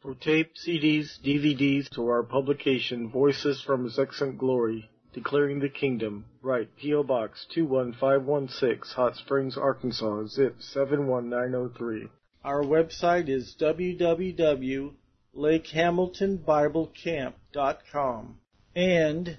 For tape, CDs, DVDs, or our publication, Voices from His Excellent Glory, Declaring the Kingdom, write P.O. Box 21516, Hot Springs, Arkansas, zip 71903. Our website is www.lakehamiltonbiblecamp.com and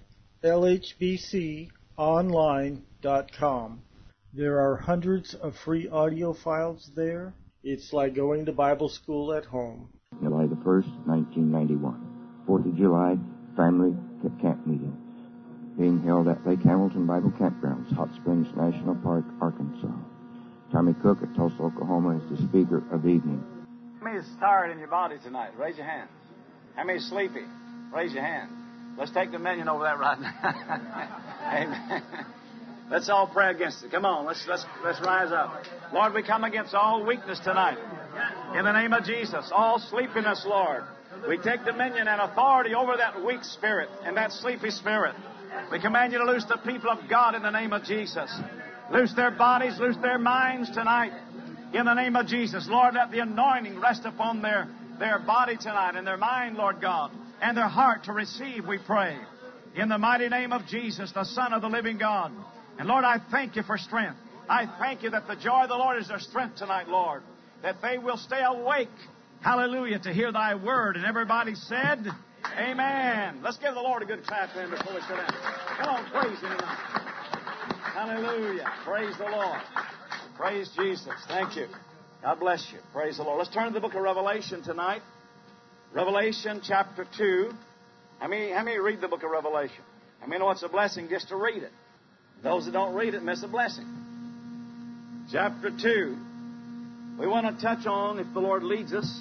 lhbconline.com. There are hundreds of free audio files there. It's like going to Bible school at home. July the 1st, 1991. 4th of July, family camp meeting being held at Lake Hamilton Bible Campgrounds, Hot Springs National Park, Arkansas. Tommy Cook of Tulsa, Oklahoma is the speaker of the evening. How many is tired in your body tonight? Raise your hands. How many is sleepy? Raise your hands. Let's take dominion over that right now. Amen. Let's all pray against it. Come on, let's rise up. Lord, we come against all weakness tonight. In the name of Jesus, all sleepiness, Lord. We take dominion and authority over that weak spirit and that sleepy spirit. We command you to loose the people of God in the name of Jesus. Loose their bodies, loose their minds tonight in the name of Jesus. Lord, let the anointing rest upon their body tonight and their mind, Lord God, and their heart to receive, we pray. In the mighty name of Jesus, the Son of the living God. And Lord, I thank you for strength. I thank you that the joy of the Lord is their strength tonight, Lord. That they will stay awake, hallelujah, to hear thy word. And everybody said, amen. Let's give the Lord a good clap then before we sit down. Come on, praise him tonight. Hallelujah. Praise the Lord. Praise Jesus. Thank you. God bless you. Praise the Lord. Let's turn to the book of Revelation tonight. Revelation chapter 2. How many read the book of Revelation? How many know it's a blessing just to read it? Those that don't read it miss a blessing. Chapter 2. We want to touch on, if the Lord leads us,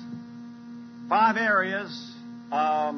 5 areas. I'll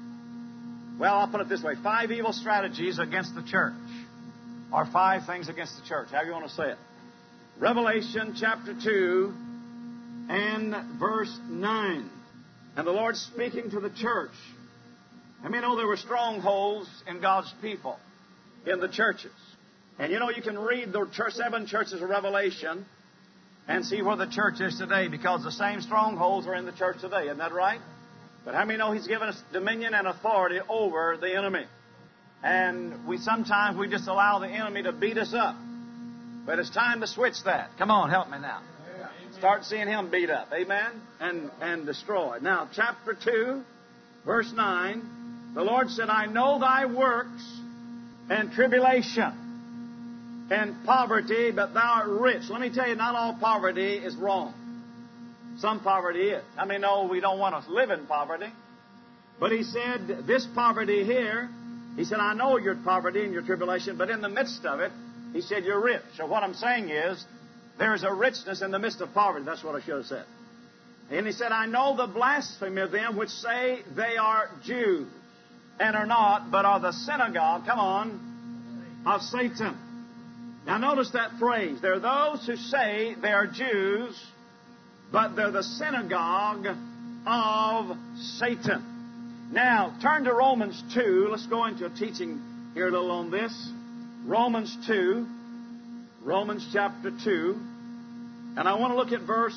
put it this way. 5 evil strategies against the church. Or 5 things against the church. However you want to say it. Revelation chapter 2 and verse 9. And the Lord speaking to the church. How many know there were strongholds in God's people, in the churches? And you know, you can read the 7 churches of Revelation and see where the church is today, because the same strongholds are in the church today. Isn't that right? But how many know He's given us dominion and authority over the enemy? And sometimes we just allow the enemy to beat us up. But it's time to switch that. Come on, help me now. Start seeing him beat up. Amen? And destroyed. Now, chapter 2, verse 9. The Lord said, I know thy works and tribulation and poverty, but thou art rich. Let me tell you, not all poverty is wrong. Some poverty is. I mean, no, we don't want to live in poverty. But He said, this poverty here, He said, I know your poverty and your tribulation, but in the midst of it, He said, you're rich. So what I'm saying is, there's a richness in the midst of poverty. That's what I should have said. And He said, I know the blasphemy of them which say they are Jews, and are not, but are the synagogue, come on, of Satan. Now notice that phrase. There are those who say they are Jews, but they're the synagogue of Satan. Now, turn to Romans 2. Let's go into a teaching here a little on this. Romans 2. Romans chapter 2. And I want to look at verse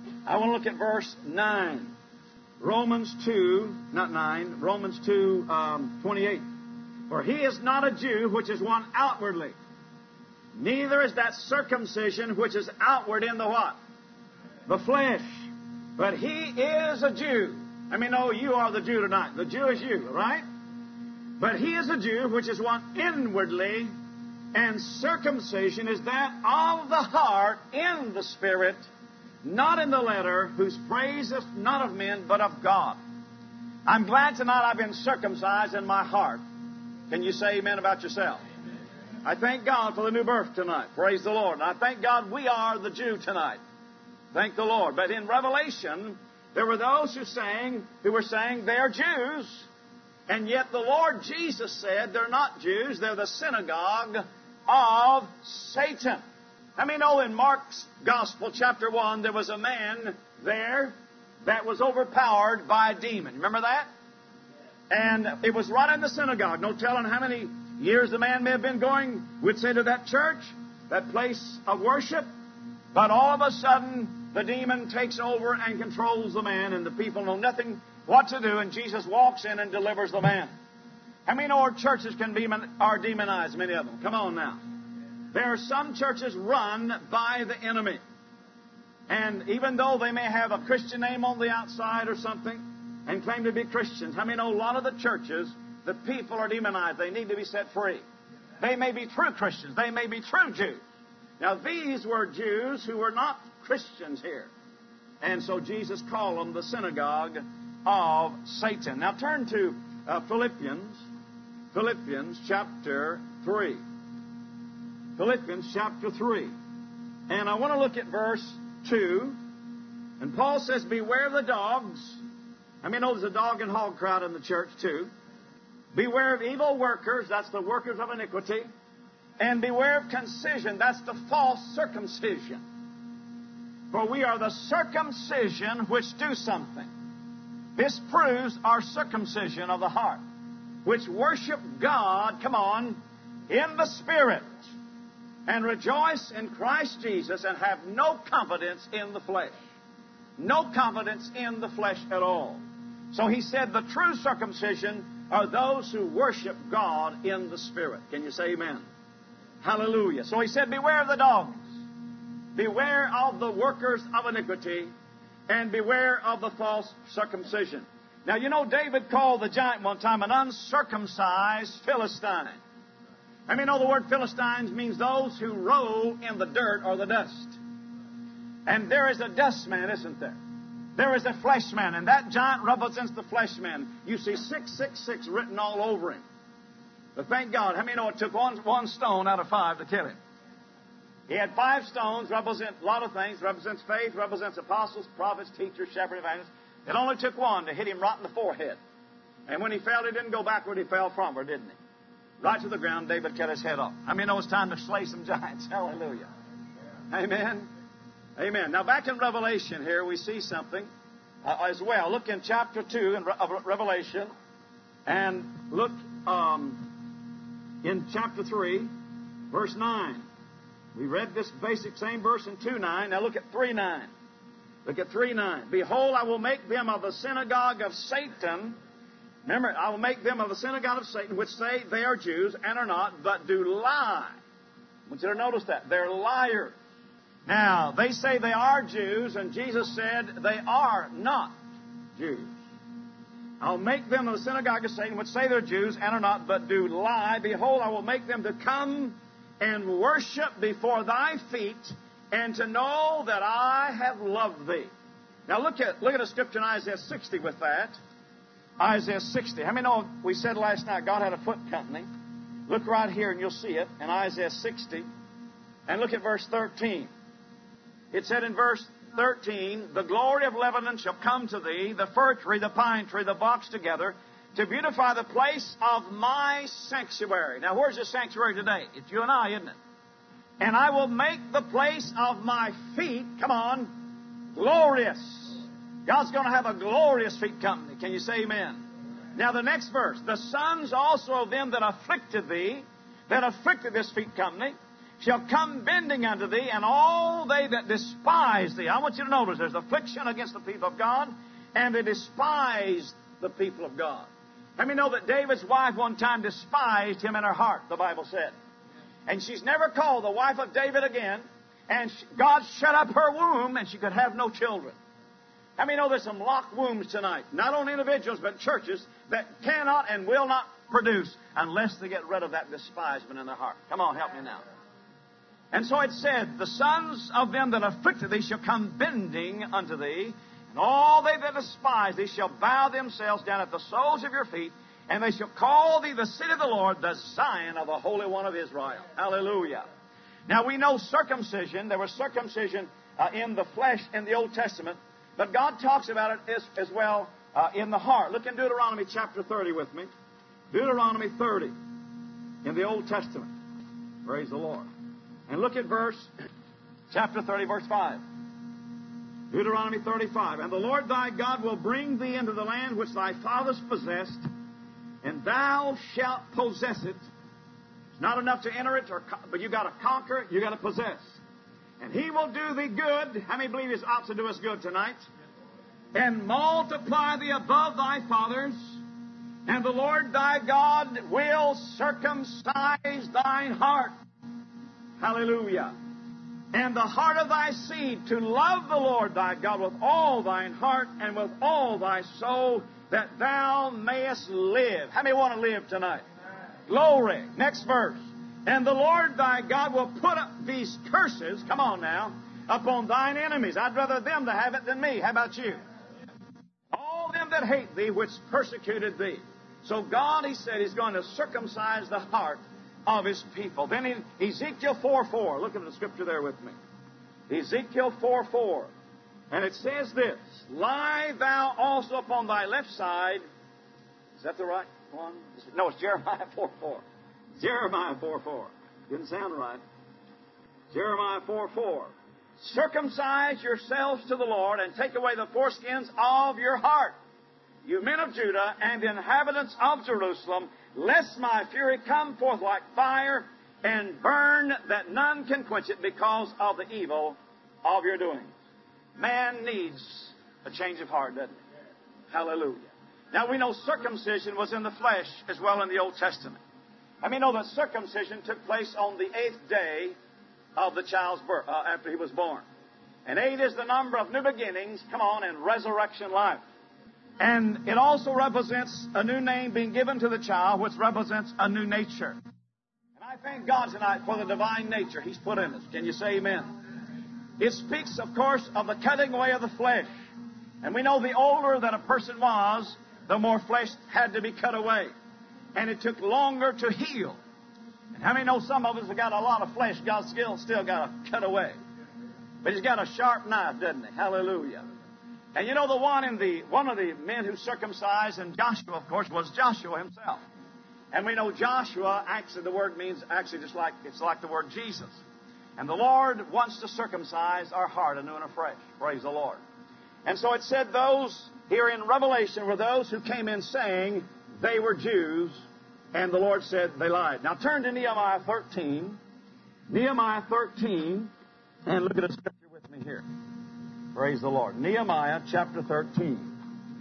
9. Romans 2, not 9, Romans 2, 28. For he is not a Jew which is one outwardly, neither is that circumcision which is outward in the what? The flesh. But he is a Jew. I mean, no, you are the Jew tonight. The Jew is you, right? But he is a Jew which is one inwardly, and circumcision is that of the heart in the spirit, not in the letter, whose praise is not of men, but of God. I'm glad tonight I've been circumcised in my heart. Can you say amen about yourself? I thank God for the new birth tonight. Praise the Lord. And I thank God we are the Jew tonight. Thank the Lord. But in Revelation, there were those who were saying they're Jews, and yet the Lord Jesus said they're not Jews, they're the synagogue of Satan. How many know in Mark's Gospel, chapter 1, there was a man there that was overpowered by a demon. Remember that? And it was right in the synagogue. No telling how many years the man may have been going, we'd say, to that church, that place of worship. But all of a sudden, the demon takes over and controls the man, and the people know nothing what to do, and Jesus walks in and delivers the man. How many know our churches are demonized, many of them? Come on now. There are some churches run by the enemy. And even though they may have a Christian name on the outside or something and claim to be Christians, how many know a lot of the churches, the people are demonized. They need to be set free. They may be true Christians. They may be true Jews. Now, these were Jews who were not Christians here. And so Jesus called them the synagogue of Satan. Now, turn to Philippians chapter 3. Philippians chapter 3. And I want to look at verse 2. And Paul says, beware of the dogs. I mean, there's a dog and hog crowd in the church too. Beware of evil workers. That's the workers of iniquity. And beware of concision. That's the false circumcision. For we are the circumcision which do something. This proves our circumcision of the heart, which worship God, come on, in the Spirit, and rejoice in Christ Jesus, and have no confidence in the flesh. No confidence in the flesh at all. So he said the true circumcision are those who worship God in the Spirit. Can you say amen? Hallelujah. So he said, beware of the dogs. Beware of the workers of iniquity, and beware of the false circumcision. Now, you know, David called the giant one time an uncircumcised Philistine. I mean, the word Philistines means those who roll in the dirt or the dust. And there is a dust man, isn't there? There is a flesh man, and that giant represents the flesh man. You see 666 written all over him. But thank God, how many know it took one stone out of 5 to kill him? He had 5 stones, represent a lot of things, represents faith, represents apostles, prophets, teachers, shepherds, evangelists. It only took one to hit him right in the forehead. And when he fell, he didn't go backward, he fell frontward, didn't he? Right to the ground, David cut his head off. I mean, it was time to slay some giants. Hallelujah. Amen. Amen. Now, back in Revelation here, we see something as well. Look in chapter 2 of Revelation, and look in chapter 3, verse 9. We read this basic same verse in 2:9. Now look at 3:9. Look at 3:9. Behold, I will make them of the synagogue of Satan. Remember, I will make them of the synagogue of Satan, which say they are Jews and are not, but do lie. I want you to notice that. They're liars. Now, they say they are Jews, and Jesus said they are not Jews. I'll make them of the synagogue of Satan, which say they're Jews and are not, but do lie. Behold, I will make them to come and worship before thy feet, and to know that I have loved thee. Now look at a scripture in Isaiah 60 with that. Isaiah 60. How many know we said last night God had a foot company? Look right here and you'll see it in Isaiah 60. And look at verse 13. It said in verse 13, the glory of Lebanon shall come to thee, the fir tree, the pine tree, the box together, to beautify the place of my sanctuary. Now, where's the sanctuary today? It's you and I, isn't it? And I will make the place of my feet, come on, glorious. God's going to have a glorious feet company. Can you say amen? Now, the next verse. The sons also of them that afflicted thee, that afflicted this feet company, shall come bending unto thee, and all they that despise thee. I want you to notice there's affliction against the people of God, and they despise the people of God. Let me know that David's wife one time despised him in her heart, the Bible said. And she's never called the wife of David again. And God shut up her womb, and she could have no children. How many know there's some locked wombs tonight? Not only individuals, but churches that cannot and will not produce unless they get rid of that despisement in their heart. Come on, help me now. And so it said, the sons of them that afflicted thee shall come bending unto thee, and all they that despise thee shall bow themselves down at the soles of your feet, and they shall call thee the city of the Lord, the Zion of the Holy One of Israel. Hallelujah. Now we know circumcision. There was circumcision in the flesh in the Old Testament, but God talks about it as well in the heart. Look in Deuteronomy chapter 30 with me. Deuteronomy 30 in the Old Testament. Praise the Lord. And look at chapter 30, verse 5. Deuteronomy 35. And the Lord thy God will bring thee into the land which thy fathers possessed, and thou shalt possess it. It's not enough to enter it, but you got to conquer it, you got to possess. And He will do thee good. How many believe He's out to do us good tonight? And multiply thee above thy fathers. And the Lord thy God will circumcise thine heart. Hallelujah. And the heart of thy seed to love the Lord thy God with all thine heart and with all thy soul, that thou mayest live. How many want to live tonight? Glory. Next verse. And the Lord thy God will put up these curses, come on now, upon thine enemies. I'd rather them to have it than me. How about you? All them that hate thee, which persecuted thee. So God, He said, He's going to circumcise the heart of His people. Then in Ezekiel 4:4, look at the scripture there with me. Ezekiel 4:4. And it says this, lie thou also upon thy left side. Is that the right one? No, it's Jeremiah 4:4. Jeremiah 4:4. Didn't sound right. Jeremiah 4:4. Circumcise yourselves to the Lord and take away the foreskins of your heart, you men of Judah and the inhabitants of Jerusalem, lest my fury come forth like fire and burn that none can quench it because of the evil of your doings. Man needs a change of heart, doesn't he? Hallelujah. Now we know circumcision was in the flesh as well in the Old Testament. I mean, know that circumcision took place on the 8th day of the child's birth, after he was born. And 8 is the number of new beginnings, come on, and resurrection life. And it also represents a new name being given to the child, which represents a new nature. And I thank God tonight for the divine nature He's put in us. Can you say amen? It speaks, of course, of the cutting away of the flesh. And we know the older that a person was, the more flesh had to be cut away. And it took longer to heal. And how many know some of us have got a lot of flesh God still got to cut away? But He's got a sharp knife, doesn't He? Hallelujah. And you know one of the men who circumcised, and Joshua, of course, was Joshua himself. And we know Joshua, actually the word means actually just like, it's like the word Jesus. And the Lord wants to circumcise our heart anew and afresh. Praise the Lord. And so it said those here in Revelation were those who came in saying they were Jews, and the Lord said they lied. Now turn to Nehemiah 13. Nehemiah 13, and look at the scripture with me here. Praise the Lord. Nehemiah chapter 13.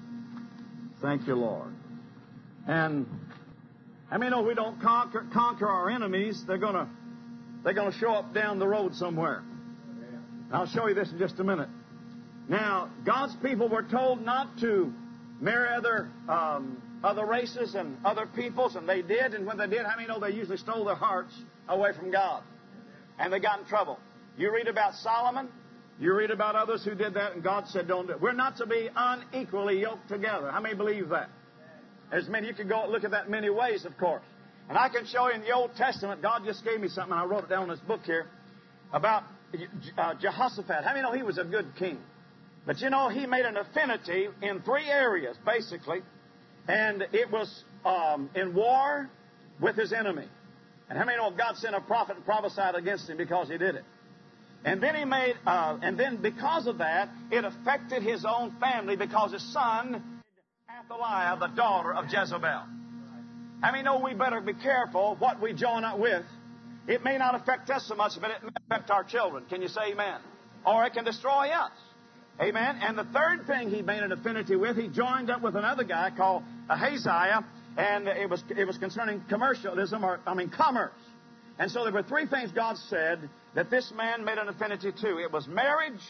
Thank you, Lord. And I mean, we don't conquer our enemies. They're going to show up down the road somewhere. I'll show you this in just a minute. Now, God's people were told not to marry other races and other peoples, and they did. And when they did, how many know they usually stole their hearts away from God? And they got in trouble. You read about Solomon. You read about others who did that, and God said, don't do it. We're not to be unequally yoked together. How many believe that? There's many. You can go look at that many ways, of course. And I can show you in the Old Testament, God just gave me something, and I wrote it down in this book here, about Jehoshaphat. How many know he was a good king? But you know, he made an affinity in 3 areas, basically. And it was in war with his enemy. And how many know God sent a prophet and prophesied against him because he did it? And then and then because of that, it affected his own family because his son, Athaliah, the daughter of Jezebel. How many know we better be careful what we join up with? It may not affect us so much, but it may affect our children. Can you say amen? Or it can destroy us. Amen. And the third thing he made an affinity with, he joined up with another guy called Ahaziah, and it was concerning commercialism, commerce. And so there were 3 things God said that this man made an affinity to. It was marriage,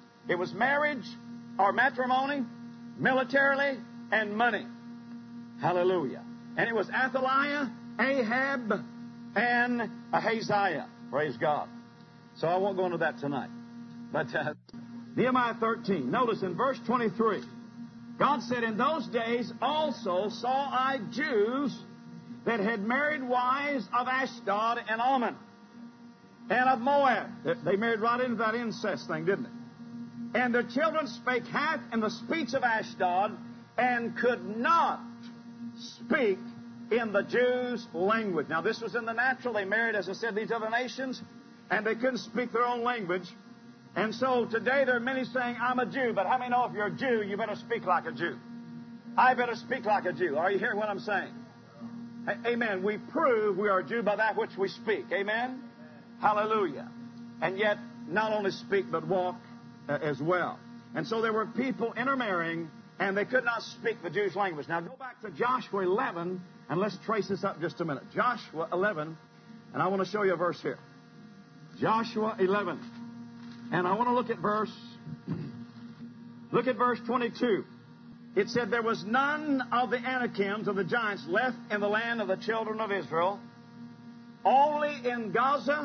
or matrimony, militarily, and money. Hallelujah. And it was Athaliah, Ahab, and Ahaziah. Praise God. So I won't go into that tonight. But Nehemiah 13. Notice in verse 23. God said, in those days also saw I Jews that had married wives of Ashdod and Ammon and of Moab. They married right into that incest thing, didn't they? And their children spake half in the speech of Ashdod and could not speak in the Jews' language. Now, this was in the natural. They married, as I said, these other nations, and they couldn't speak their own language. And so today there are many saying, I'm a Jew, but how many know if you're a Jew, you better speak like a Jew? I better speak like a Jew. Are you hearing what I'm saying? Amen. We prove we are a Jew by that which we speak. Amen? Hallelujah. And yet not only speak but walk as well. And so there were people intermarrying, and they could not speak the Jewish language. Now go back to Joshua 11, and let's trace this up just a minute. Joshua 11, and I want to show you a verse here. Joshua 11. And I want to look at verse 22. It said, there was none of the Anakims, of the giants, left in the land of the children of Israel, only in Gaza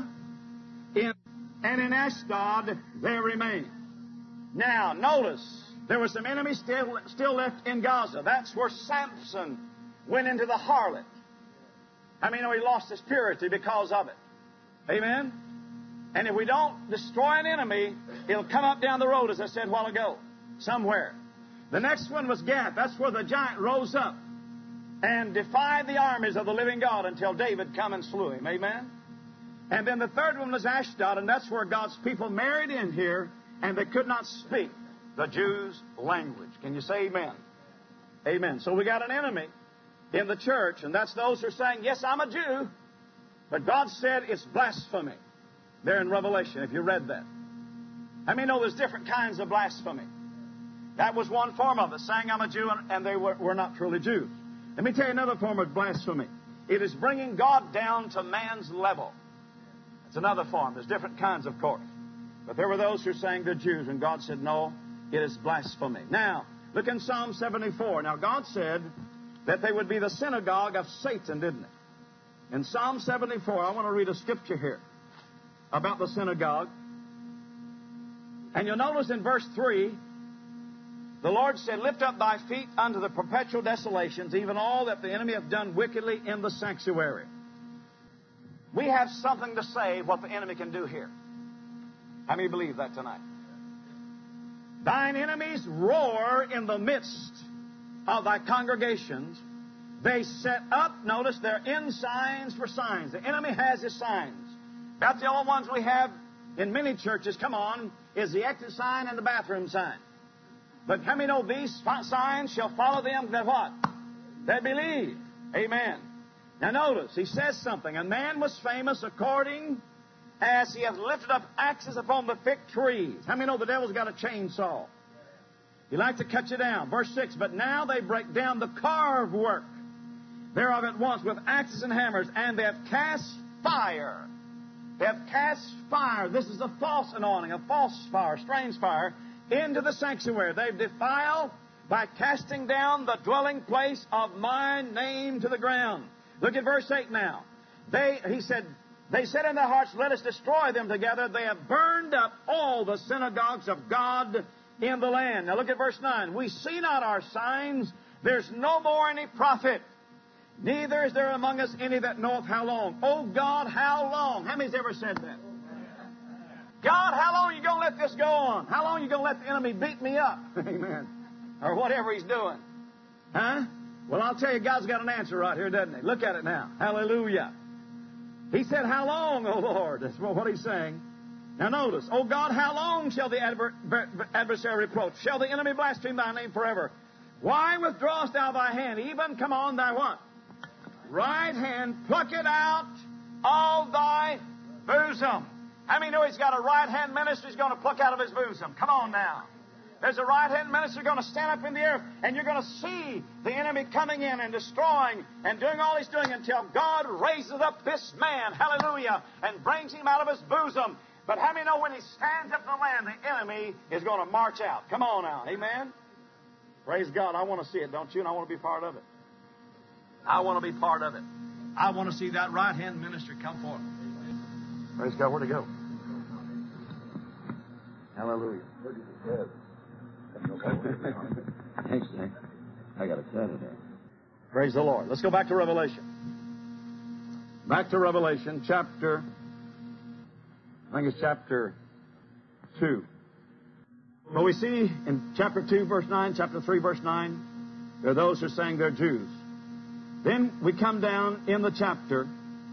and in Ashdod there remained. Now, notice, there were some enemies still left in Gaza. That's where Samson went into the harlot. I mean, he lost his purity because of it. Amen? And if we don't destroy an enemy, it'll come up down the road, as I said a while ago, somewhere. The next one was Gath. That's where the giant rose up and defied the armies of the living God until David come and slew him. Amen? And then the third one was Ashdod, and that's where God's people married in here, and they could not speak the Jews' language. Can you say amen? Amen. So we got an enemy in the church, and that's those who are saying, yes, I'm a Jew, but God said it's blasphemy. There in Revelation, if you read that. I mean, no, there's different kinds of blasphemy. That was one form of it, saying I'm a Jew, and they were not truly Jews. Let me tell you another form of blasphemy. It is bringing God down to man's level. It's another form. There's different kinds, of course. But there were those who are saying they're Jews, and God said, no, it is blasphemy. Now, look in Psalm 74. Now, God said that they would be the synagogue of Satan, didn't it? In Psalm 74, I want to read a scripture here about the synagogue. And you'll notice in verse 3, the Lord said, lift up thy feet unto the perpetual desolations, even all that the enemy hath done wickedly in the sanctuary. We have something to say what the enemy can do here. How many believe that tonight? Thine enemies roar in the midst of thy congregations. They set up, notice, their end signs for signs. The enemy has his signs. That's the only ones we have in many churches, come on, is the exit sign and the bathroom sign. But how many know these signs shall follow them that what? That believe. Amen. Now notice, he says something. A man was famous according as he hath lifted up axes upon the thick trees. How many know the devil's got a chainsaw? He likes to cut you down. Verse 6, but now they break down the carved work thereof at once with axes and hammers, and they have cast fire. They have cast fire. This is a false anointing, a false fire, strange fire, into the sanctuary. They've defiled by casting down the dwelling place of my name to the ground. Look at verse 8 now. They said in their hearts, let us destroy them together. They have burned up all the synagogues of God in the land. Now look at verse 9. We see not our signs. There's no more any prophet. Neither is there among us any that knoweth how long. Oh God, how long? How many's ever said that? God, how long are you going to let this go on? How long are you going to let the enemy beat me up? Amen. Or whatever he's doing. Huh? Well, I'll tell you, God's got an answer right here, doesn't he? Look at it now. Hallelujah. He said, how long, O Lord? That's what he's saying. Now notice, O God, how long shall the adversary reproach? Shall the enemy blaspheme thy name forever? Why withdrawest thou thy hand? Even, come on, thy what? Right hand, pluck it out of thy bosom. How many know he's got a right-hand minister he's going to pluck out of his bosom? Come on now. There's a right-hand minister going to stand up in the air, and you're going to see the enemy coming in and destroying and doing all he's doing until God raises up this man, hallelujah, and brings him out of his bosom. But how many know when he stands up in the land, the enemy is going to march out? Come on now. Amen? Praise God. I want to see it, don't you? And I want to be part of it. I want to be part of it. I want to see that right-hand minister come forth. Praise God. Where'd he go? Hallelujah. Thanks, Jack. I got excited there. Praise the Lord. Let's go back to Revelation. Back to Revelation, chapter 2. Well, we see in chapter 2, verse 9, chapter 3, verse 9, there are those who are saying they're Jews. Then we come down in the chapter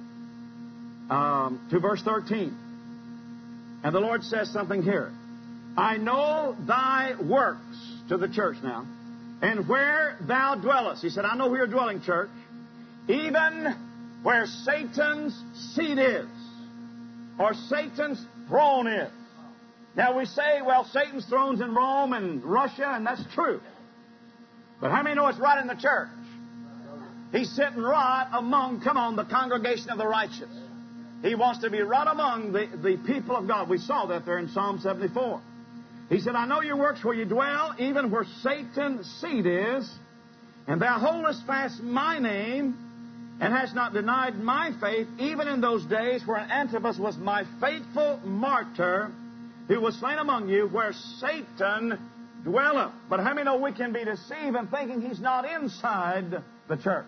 to verse 13. And the Lord says something here. I know thy works, to the church now, and where thou dwellest. He said, I know where you're dwelling, church. Even where Satan's seat is, or Satan's throne is. Now we say, well, Satan's throne's in Rome and Russia, and that's true. But how many know it's right in the church? He's sitting right among, come on, the congregation of the righteous. He wants to be right among the people of God. We saw that there in Psalm 74. He said, I know your works where you dwell, even where Satan's seat is, and thou holdest fast my name, and hast not denied my faith, even in those days where Antipas was my faithful martyr, who was slain among you, where Satan dwelleth. But how many know we can be deceived in thinking he's not inside the church?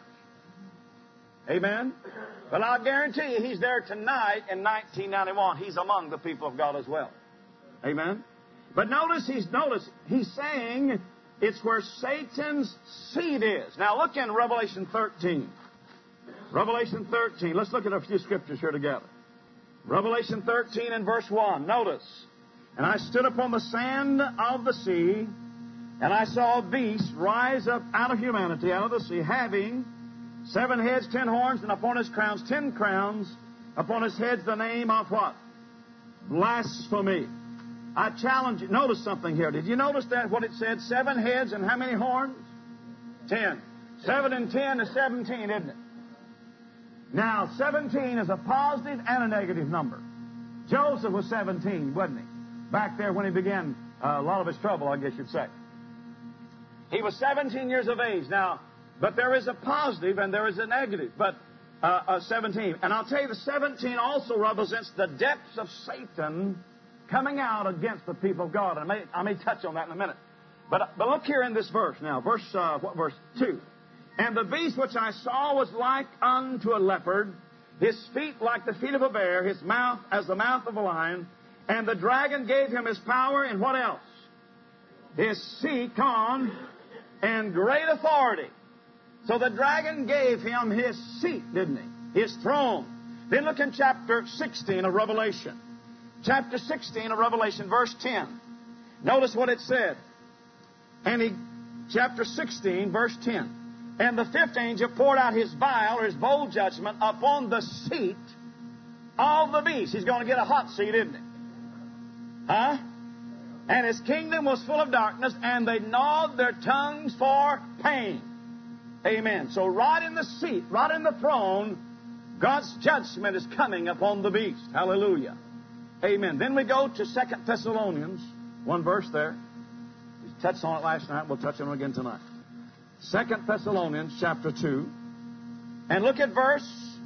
Amen? But I'll guarantee you he's there tonight in 1991. He's among the people of God as well. Amen? But notice he's saying it's where Satan's seat is. Now look in Revelation 13. Revelation 13. Let's look at a few scriptures here together. Revelation 13 and verse 1. Notice. And I stood upon the sand of the sea, and I saw a beast rise up out of humanity, out of the sea, having 7 heads, 10 horns, and upon his crowns 10 crowns. Upon his heads the name of what? Blasphemy. I challenge you. Notice something here. Did you notice that what it said? 7 heads and how many horns? 10. 7 and 10 is 17, isn't it? Now, 17 is a positive and a negative number. Joseph was 17, wasn't he? Back there when he began a lot of his trouble, I guess you'd say. He was 17 years of age. Now, but there is a positive and there is a negative. But 17. And I'll tell you, the 17 also represents the depths of Satan coming out against the people of God. And I may touch on that in a minute. But look here in this verse now. Verse 2. And the beast which I saw was like unto a leopard, his feet like the feet of a bear, his mouth as the mouth of a lion. And the dragon gave him his power and what else? His seat, and great authority. So the dragon gave him his seat, didn't he? His throne. Then look in chapter 16 of Revelation. Chapter 16 of Revelation, verse 10. Notice what it said. Chapter 16, verse 10. And the 5th angel poured out his vial, or his bowl judgment, upon the seat of the beast. He's going to get a hot seat, isn't he? Huh? And his kingdom was full of darkness, and they gnawed their tongues for pain. Amen. So right in the seat, right in the throne, God's judgment is coming upon the beast. Hallelujah. Amen. Then we go to 2 Thessalonians, 1 verse there. We touched on it last night. We'll touch on it again tonight. 2 Thessalonians chapter 2. And look at verse...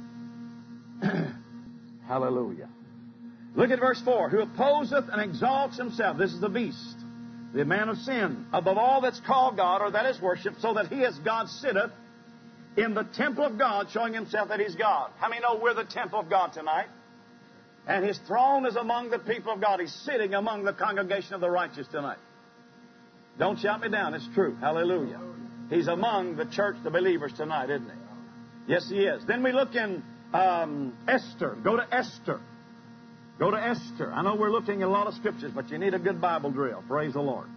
Hallelujah. Look at verse 4. Who opposeth and exalts himself. This is the beast, the man of sin, above all that's called God, or that is worshipped, so that he as God sitteth in the temple of God, showing himself that he's God. How many know we're the temple of God tonight? And his throne is among the people of God. He's sitting among the congregation of the righteous tonight. Don't shout me down. It's true. Hallelujah. He's among the church, the believers tonight, isn't he? Yes, he is. Then we look in Esther. Go to Esther. Go to Esther. I know we're looking at a lot of scriptures, but you need a good Bible drill. Praise the Lord.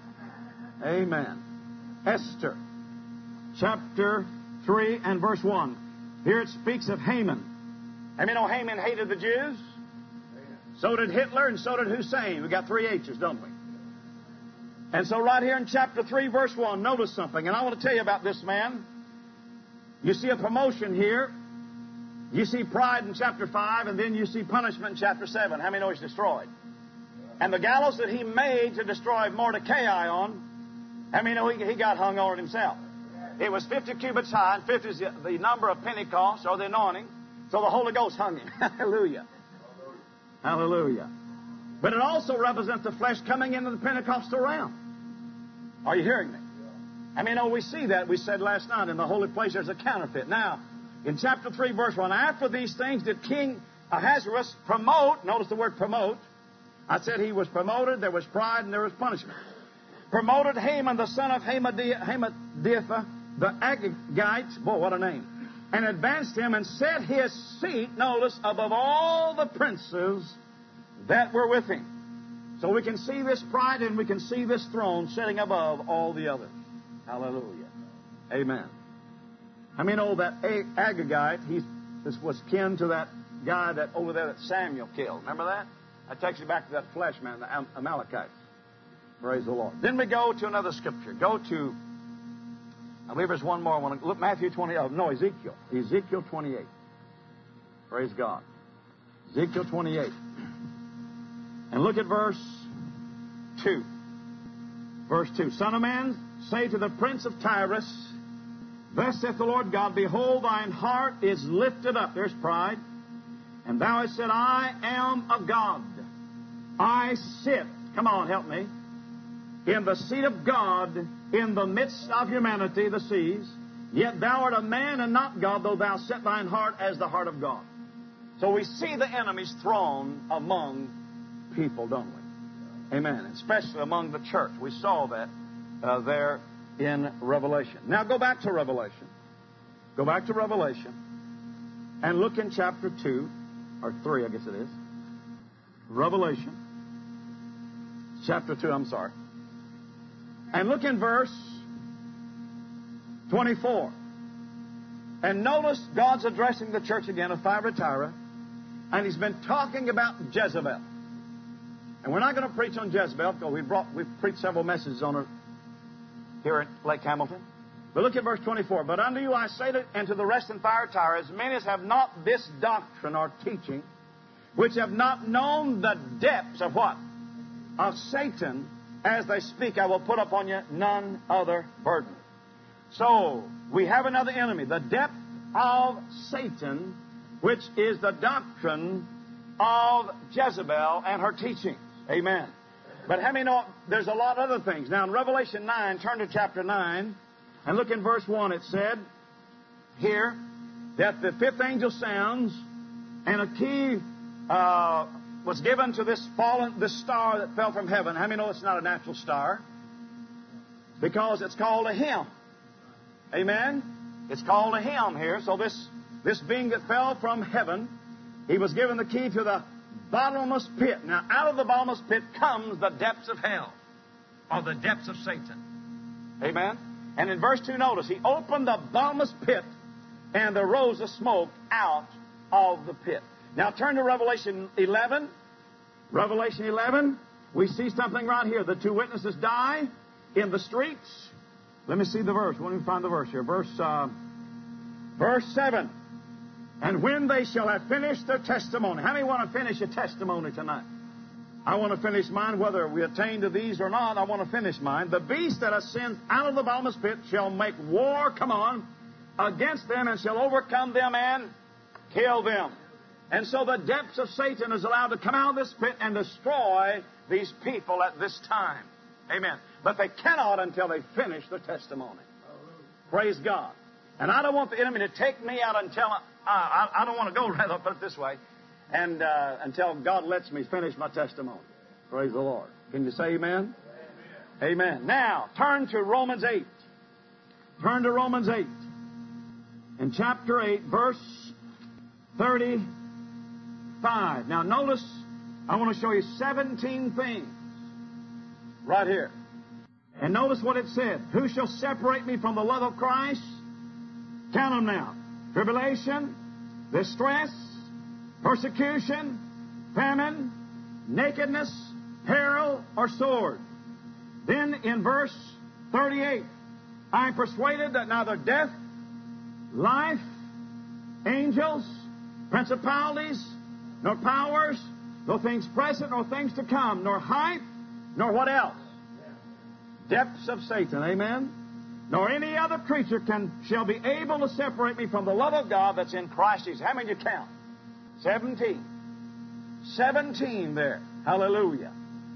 Amen. Esther, chapter 3 and verse 1. Here it speaks of Haman. And you know Haman hated the Jews? So did Hitler and so did Hussein. We got 3 H's, don't we? And so right here in chapter 3, verse 1, notice something. And I want to tell you about this man. You see a promotion here. You see pride in chapter 5, and then you see punishment in chapter 7. How many know he's destroyed? And the gallows that he made to destroy Mordecai on, how many know he got hung on it himself? It was 50 cubits high, and 50 is the number of Pentecost, or the anointing. So the Holy Ghost hung him. Hallelujah. Hallelujah. But it also represents the flesh coming into the Pentecostal realm. Are you hearing me? I mean, we see that. We said last night in the holy place there's a counterfeit. Now, in chapter 3, verse 1, after these things did King Ahasuerus promote, notice the word promote. I said he was promoted, there was pride, and there was punishment. Promoted Haman, the son of Hammedatha, the Agagite, boy, what a name, and advanced him and set his seat, notice, above all the princes that were with him. So we can see this pride and we can see this throne sitting above all the others. Hallelujah. Amen. I mean, that Agagite, this was kin to that guy that over there that Samuel killed. Remember that? That takes you back to that flesh man, the Amalekites. Praise the Lord. Then we go to another scripture. Go to, I believe there's one more. I want to look, Matthew 28. No, Ezekiel. Ezekiel 28. Praise God. Ezekiel 28. And look at verse 2. Verse 2. Son of man, say to the prince of Tyrus, thus saith the Lord God, behold, thine heart is lifted up. There's pride. And thou hast said, I am a God. I sit, come on, help me, in the seat of God, in the midst of humanity, the seas. Yet thou art a man and not God, though thou set thine heart as the heart of God. So we see the enemy's throne among people, don't we? Amen. Especially among the church. We saw that there in Revelation. Now go back to Revelation. Go back to Revelation and look in chapter 2, or 3, I guess it is. Revelation. Chapter 2, I'm sorry. And look in verse 24. And notice God's addressing the church again of Thyatira, and He's been talking about Jezebel. And we're not going to preach on Jezebel, because we've preached several messages on her here at Lake Hamilton. But look at verse 24. But unto you I say, and to the rest in Thyatira, as many as have not this doctrine or teaching, which have not known the depths of what? Of Satan, as they speak, I will put upon you none other burden. So, we have another enemy, the depth of Satan, which is the doctrine of Jezebel and her teachings. Amen. But how many know there's a lot of other things? Now, in Revelation 9, turn to chapter 9, and look in verse 1. It said here that the fifth angel sounds, and a key was given to this star that fell from heaven. How many know it's not a natural star? Because it's called a hymn. Amen? It's called a hymn here. So this being that fell from heaven, he was given the key to the bottomless pit. Now, out of the bottomless pit comes the depths of hell, or the depths of Satan. Amen? And in verse 2, notice, he opened the bottomless pit, and there rose a smoke out of the pit. Now, turn to Revelation 11. Revelation 11, we see something right here. The two witnesses die in the streets. Let me see the verse. Let me find the verse here. Verse 7. And when they shall have finished their testimony. How many want to finish a testimony tonight? I want to finish mine, whether we attain to these or not. I want to finish mine. The beast that ascends out of the bottomless pit shall make war, come on, against them, and shall overcome them and kill them. And so the depths of Satan is allowed to come out of this pit and destroy these people at this time. Amen. But they cannot until they finish their testimony. Praise God. And I don't want the enemy to take me out until I don't want to go, rather, put it this way, and until God lets me finish my testimony. Praise the Lord. Can you say amen? Amen. Now, turn to Romans 8. Turn to Romans 8. In chapter 8, verse 35. Now, notice, I want to show you 17 things right here. And notice what it said. Who shall separate me from the love of Christ? Count them now. Tribulation, distress, persecution, famine, nakedness, peril, or sword. Then in verse 38, I am persuaded that neither death, life, angels, principalities, nor powers, nor things present, nor things to come, nor height, nor what else? Depths of Satan. Amen? Nor any other creature shall be able to separate me from the love of God that's in Christ Jesus. How many you count? 17. 17 there. Hallelujah.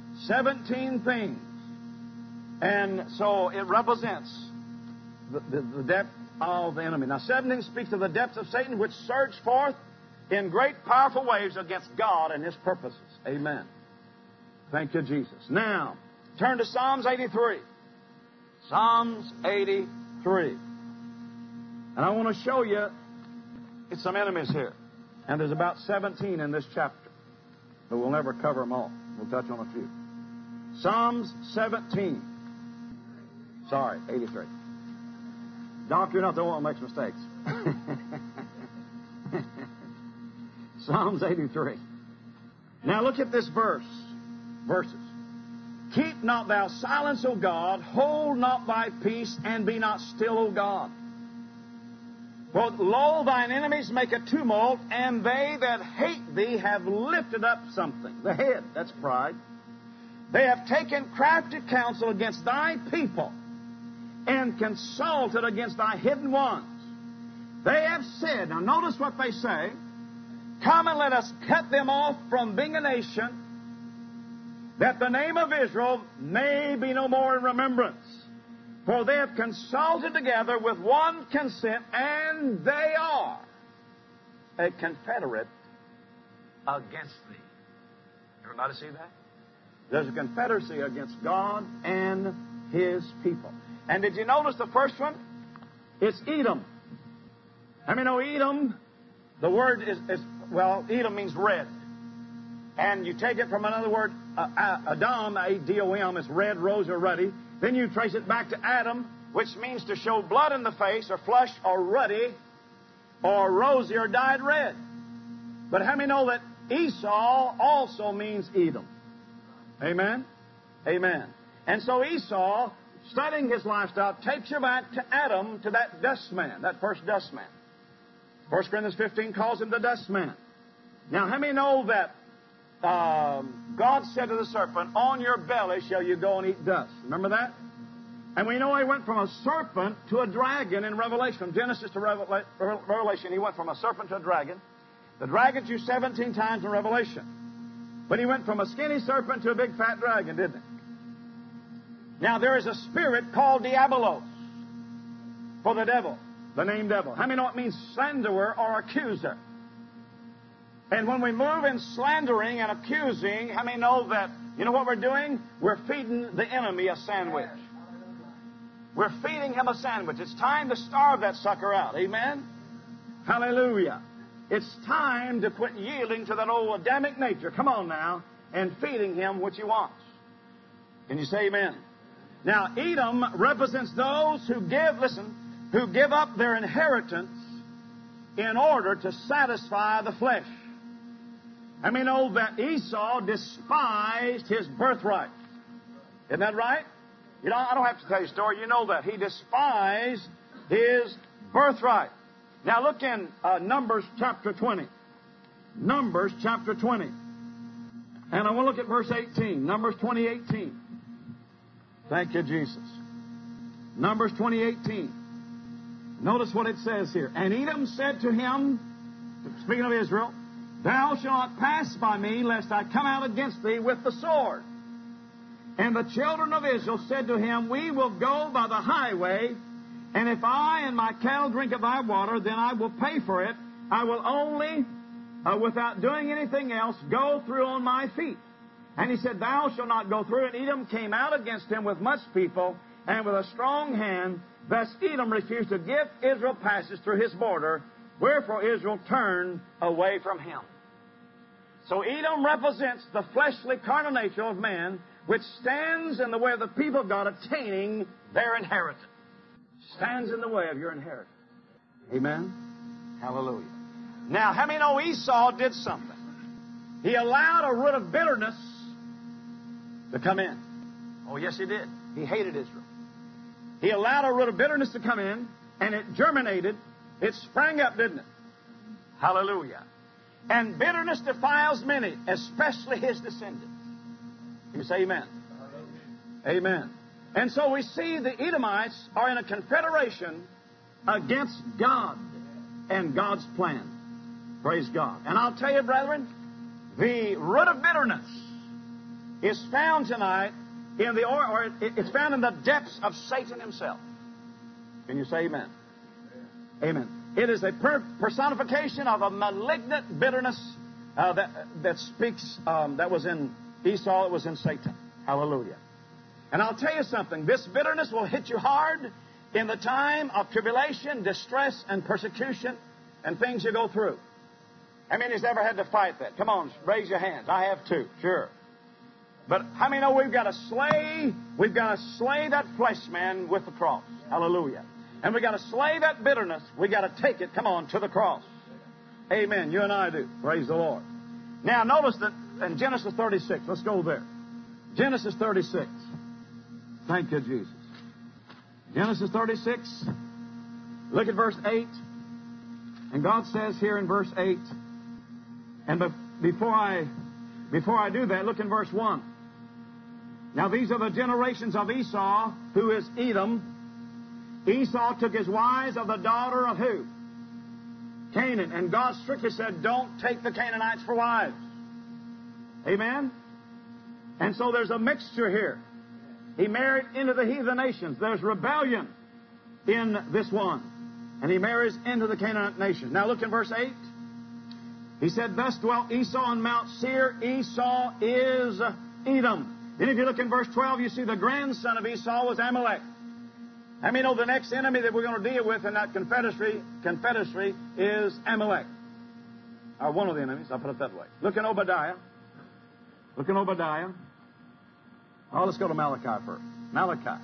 17 things. And so it represents the depth of the enemy. Now, 17 speaks of the depths of Satan, which surge forth in great powerful waves against God and His purposes. Amen. Thank you, Jesus. Now, turn to Psalms 83. Psalms 83. And I want to show you some enemies here. And there's about 17 in this chapter. But we'll never cover them all. We'll touch on a few. Psalms 17. Sorry, 83. Doc, you're not the one that makes mistakes. Psalms 83. Now look at this verses. Keep not thou silence, O God, hold not thy peace, and be not still, O God. For lo, thine enemies make a tumult, and they that hate thee have lifted up something. The head, that's pride. They have taken crafty counsel against thy people, and consulted against thy hidden ones. They have said, now notice what they say, come and let us cut them off from being a nation, that the name of Israel may be no more in remembrance. For they have consulted together with one consent, and they are a confederate against thee. Everybody see that? There's a confederacy against God and His people. And did you notice the first one? It's Edom. I mean, Edom, the word is Edom means red. And you take it from another word, Adam, A-D-O-M, is red, rose, or ruddy. Then you trace it back to Adam, which means to show blood in the face, or flush, or ruddy, or rosy, or dyed red. But how many know that Esau also means Edom? Amen? Amen. And so Esau, studying his lifestyle, takes you back to Adam, to that dust man, that first dust man. 1 Corinthians 15 calls him the dust man. Now, how many know that God said to the serpent, on your belly shall you go and eat dust? Remember that? And we know he went from a serpent to a dragon in Revelation. From Genesis to Revelation, he went from a serpent to a dragon. The dragon's used 17 times in Revelation. But he went from a skinny serpent to a big fat dragon, didn't he? Now, there is a spirit called Diabolos for the devil, the name devil. How many know it means slanderer or accuser? And when we move in slandering and accusing, how many know that, you know what we're doing? We're feeding the enemy a sandwich. We're feeding him a sandwich. It's time to starve that sucker out. Amen? Hallelujah. It's time to quit yielding to that old Adamic nature. Come on now. And feeding him what he wants. Can you say amen? Now, Edom represents those who give up their inheritance in order to satisfy the flesh. I mean, that Esau despised his birthright. Isn't that right? You know, I don't have to tell you a story. You know that. He despised his birthright. Now look in Numbers chapter 20. Numbers chapter 20. And I want to look at verse 18. Numbers 20:18. Thank you, Jesus. Numbers 20:18. Notice what it says here. And Edom said to him, speaking of Israel, thou shalt not pass by me, lest I come out against thee with the sword. And the children of Israel said to him, we will go by the highway, and if I and my cattle drink of thy water, then I will pay for it. I will only, without doing anything else, go through on my feet. And he said, thou shalt not go through. And Edom came out against him with much people, and with a strong hand. Thus Edom refused to give Israel passage through his border, wherefore Israel turned away from him. So Edom represents the fleshly carnal nature of man, which stands in the way of the people of God attaining their inheritance. Stands in the way of your inheritance. Amen? Hallelujah. Now, how many know Esau did something? He allowed a root of bitterness to come in. Oh, yes, he did. He hated Israel. He allowed a root of bitterness to come in, and it germinated. It sprang up, didn't it? Hallelujah. And bitterness defiles many, especially his descendants. You say amen? Amen. And so we see the Edomites are in a confederation against God and God's plan. Praise God. And I'll tell you, brethren, the root of bitterness is found tonight in it's found in the depths of Satan himself. Can you say amen? Amen. It is a personification of a malignant bitterness that speaks, that was in Esau, it was in Satan. Hallelujah. And I'll tell you something, this bitterness will hit you hard in the time of tribulation, distress, and persecution, and things you go through. How many has ever had to fight that? Come on, raise your hands. I have too, sure. But how many know we've got to slay that flesh man with the cross? Hallelujah. And we've got to slay that bitterness. We've got to take it, come on, to the cross. Amen. You and I do. Praise the Lord. Now, notice that and Genesis 36. Let's go there. Genesis 36. Thank you, Jesus. Genesis 36. Look at verse 8. And God says here in verse 8, and before I do that, look in verse 1. Now these are the generations of Esau, who is Edom. Esau took his wives of the daughter of who? Canaan. And God strictly said, don't take the Canaanites for wives. Amen? And so there's a mixture here. He married into the heathen nations. There's rebellion in this one. And he marries into the Canaanite nation. Now look in verse 8. He said, thus dwelt Esau on Mount Seir. Esau is Edom. Then if you look in verse 12, you see the grandson of Esau was Amalek. How many know the next enemy that we're going to deal with in that confederacy is Amalek? Or one of the enemies, I'll put it that way. Look in Obadiah. Look in Obadiah. Oh, let's go to Malachi first. Malachi.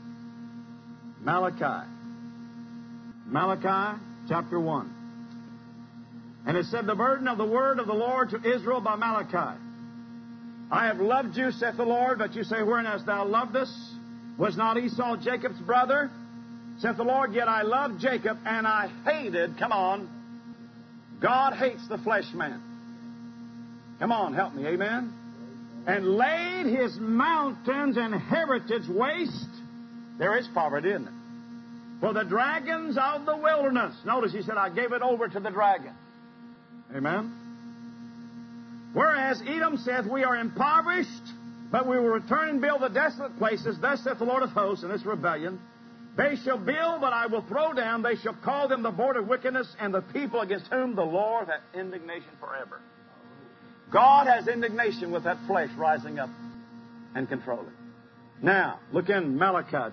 Malachi chapter 1. And it said, the burden of the word of the Lord to Israel by Malachi. I have loved you, saith the Lord, but you say, wherein hast thou loved us? Was not Esau Jacob's brother? Saith the Lord, yet I loved Jacob, and I hated, come on, God hates the flesh man. Come on, help me, amen? And laid his mountains and heritage waste. There is poverty, isn't it? For the dragons of the wilderness. Notice he said, I gave it over to the dragon. Amen? Whereas Edom saith, we are impoverished, but we will return and build the desolate places. Thus saith the Lord of hosts in this rebellion. They shall build, but I will throw down. They shall call them the border of wickedness, and the people against whom the Lord hath indignation forever. God has indignation with that flesh rising up and controlling. Now, look in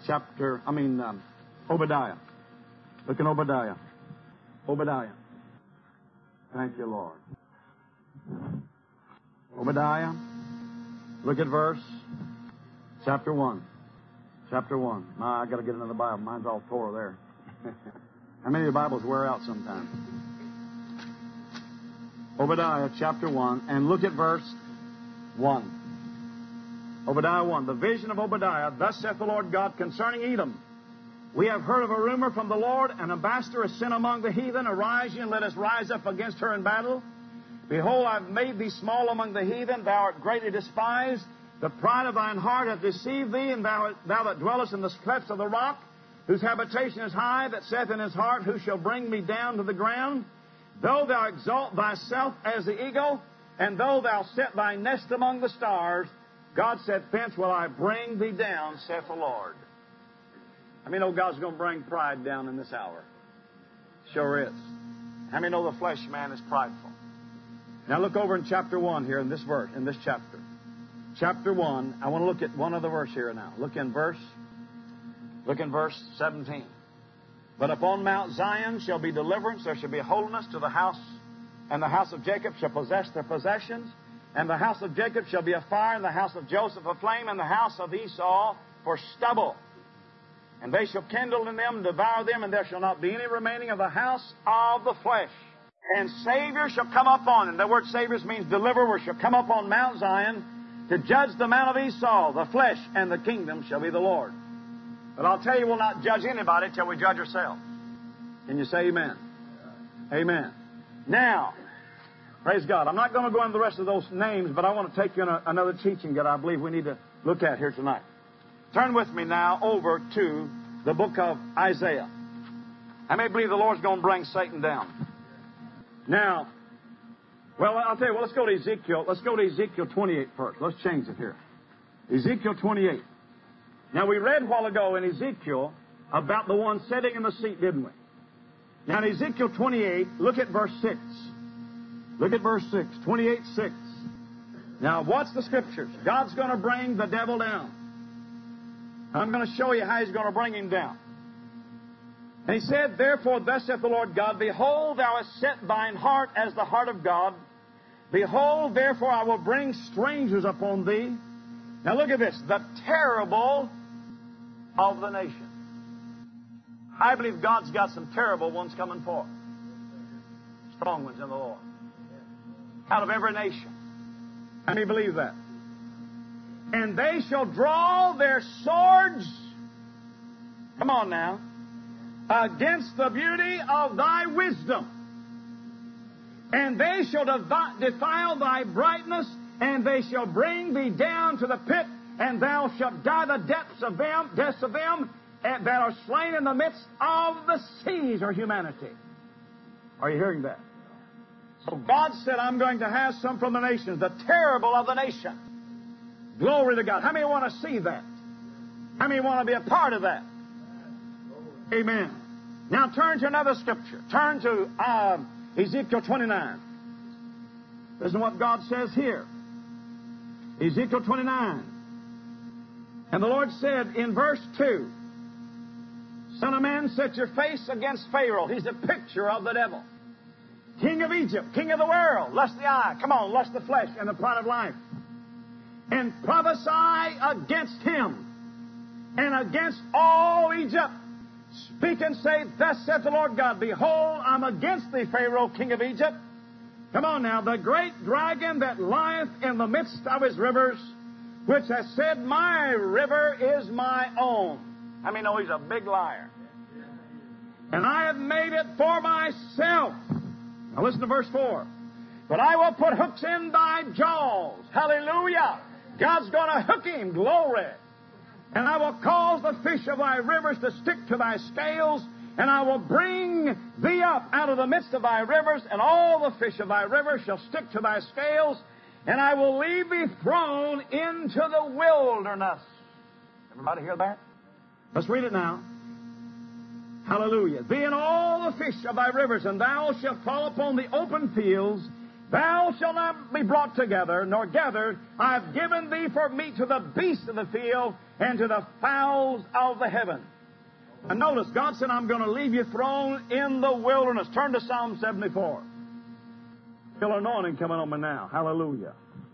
Obadiah. Look in Obadiah. Obadiah. Thank you, Lord. Obadiah. Look at verse chapter 1. Chapter 1. I got to get another Bible. Mine's all tore there. How many of the Bibles wear out sometimes? Obadiah chapter 1. And look at verse 1. Obadiah 1. The vision of Obadiah. Thus saith the Lord God concerning Edom. We have heard of a rumor from the Lord. An ambassador is sent among the heathen. Arise ye and let us rise up against her in battle. Behold, I have made thee small among the heathen. Thou art greatly despised. The pride of thine heart hath deceived thee, and thou that dwellest in the clefts of the rock, whose habitation is high, that saith in his heart, who shall bring me down to the ground? Though thou exalt thyself as the eagle, and though thou set thy nest among the stars, God said, thence will I bring thee down, saith the Lord. How many know God's going to bring pride down in this hour? Sure is. How many know the flesh man is prideful? Now look over in chapter 1 here in this verse, in this chapter. Chapter 1, I want to look at one other verse here now. Look in verse 17. But upon Mount Zion shall be deliverance, there shall be holiness to the house, and the house of Jacob shall possess their possessions, and the house of Jacob shall be a fire, and the house of Joseph a flame, and the house of Esau for stubble. And they shall kindle in them, devour them, and there shall not be any remaining of the house of the flesh. And Savior shall come up on, and the word Savior means deliverer, shall come up on Mount Zion to judge the mount of Esau, the flesh, and the kingdom shall be the Lord. But I'll tell you, we'll not judge anybody till we judge ourselves. Can you say amen? Amen. Now, praise God. I'm not going to go into the rest of those names, but I want to take you on another teaching that I believe we need to look at here tonight. Turn with me now over to the book of Isaiah. I may believe the Lord's going to bring Satan down. Now, well, I'll tell you, let's go to Ezekiel. Let's go to Ezekiel 28 first. Let's change it here. Ezekiel 28. Now, we read a while ago in Ezekiel about the one sitting in the seat, didn't we? Now, in Ezekiel 28, look at verse 6. Look at verse 6. 28:6. Now, what's the scriptures? God's going to bring the devil down. I'm going to show you how he's going to bring him down. And he said, therefore, thus saith the Lord God, behold, thou hast set thine heart as the heart of God. Behold, therefore, I will bring strangers upon thee. Now look at this. The terrible of the nation. I believe God's got some terrible ones coming forth. Strong ones in the Lord. Out of every nation. How many believe that? And they shall draw their swords, come on now, against the beauty of thy wisdom. And they shall defile thy brightness, and they shall bring thee down to the pit, and thou shalt die the deaths of them that are slain in the midst of the seas, or humanity. Are you hearing that? So God said, I'm going to have some from the nations, the terrible of the nation. Glory to God. How many want to see that? How many want to be a part of that? Amen. Now turn to another scripture. Turn to Ezekiel 29. This is what God says here. Ezekiel 29. And the Lord said in verse 2, Son of man, set your face against Pharaoh. He's a picture of the devil. King of Egypt, king of the world, lust the eye, come on, lust the flesh, and the pride of life. And prophesy against him and against all Egypt. Speak and say, Thus saith the Lord God, Behold, I'm against thee, Pharaoh, king of Egypt. Come on now, the great dragon that lieth in the midst of his rivers, which has said, My river is my own. How many know he's a big liar? And I have made it for myself. Now listen to verse 4. But I will put hooks in thy jaws. Hallelujah. God's going to hook him. Glory. And I will cause the fish of thy rivers to stick to thy scales, and I will bring thee up out of the midst of thy rivers, and all the fish of thy rivers shall stick to thy scales, and I will leave thee thrown into the wilderness. Everybody hear that? Let's read it now. Hallelujah. Thee and all the fish of thy rivers, and thou shalt fall upon the open fields. Thou shalt not be brought together, nor gathered. I have given thee for meat to the beasts of the field, and to the fowls of the heaven. And notice, God said, I'm going to leave you thrown in the wilderness. Turn to Psalm 74. Feel anointing coming on me now. Hallelujah.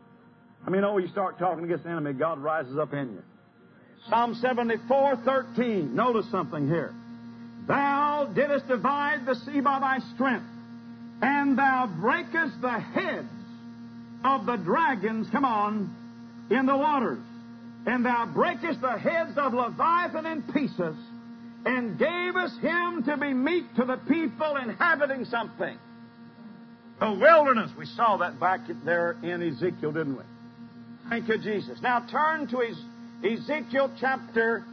I mean, when you start talking against the enemy, God rises up in you. Psalm 74:13. Notice something here. Thou didst divide the sea by thy strength, and thou breakest the heads of the dragons, come on, in the waters. And thou breakest the heads of Leviathan in pieces, and gavest him to be meat to the people inhabiting something. The wilderness, we saw that back there in Ezekiel, didn't we? Thank you, Jesus. Now turn to Ezekiel chapter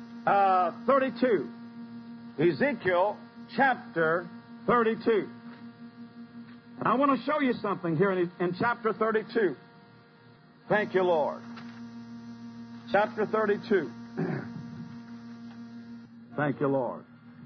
32. Ezekiel chapter 32. And I want to show you something here in chapter 32. Thank you, Lord. Chapter 32. Thank you, Lord.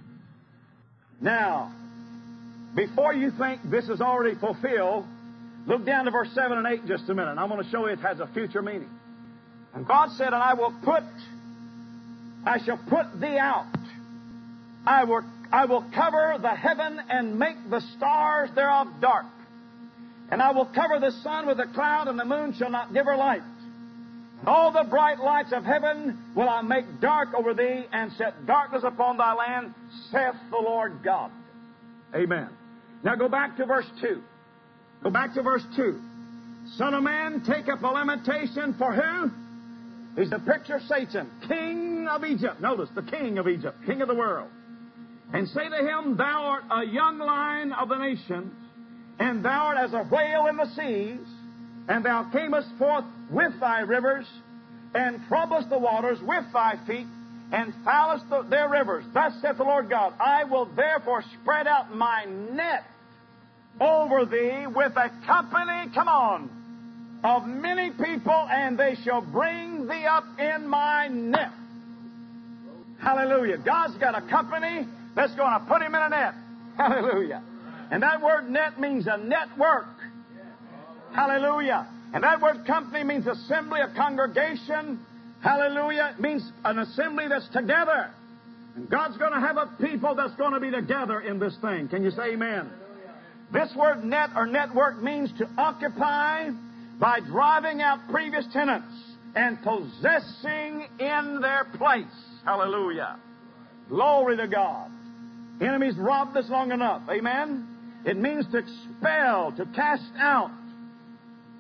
Now, before you think this is already fulfilled, look down to verse 7 and 8 in just a minute. And I want to show you it has a future meaning. And God said, and I shall put thee out. I will cover the heaven and make the stars thereof dark. And I will cover the sun with a cloud, and the moon shall not give her light. And all the bright lights of heaven will I make dark over thee, and set darkness upon thy land, saith the Lord God. Amen. Now go back to verse 2. Go back to verse 2. Son of man, take up a lamentation for who? He's the picture of Satan, king of Egypt. Notice, the king of Egypt, king of the world. And say to him, Thou art a young lion of the nations, and thou art as a whale in the seas, and thou camest forth with thy rivers, and troublest the waters with thy feet, and foulest their rivers. Thus saith the Lord God, I will therefore spread out my net over thee with a company, come on, of many people, and they shall bring thee up in my net. Hallelujah. God's got a company that's going to put him in a net. Hallelujah. And that word net means a network. Hallelujah. And that word company means assembly, a congregation. Hallelujah. It means an assembly that's together. And God's going to have a people that's going to be together in this thing. Can you say amen? This word net or network means to occupy by driving out previous tenants and possessing in their place. Hallelujah. Glory to God. Enemies robbed us long enough. Amen? It means to expel, to cast out.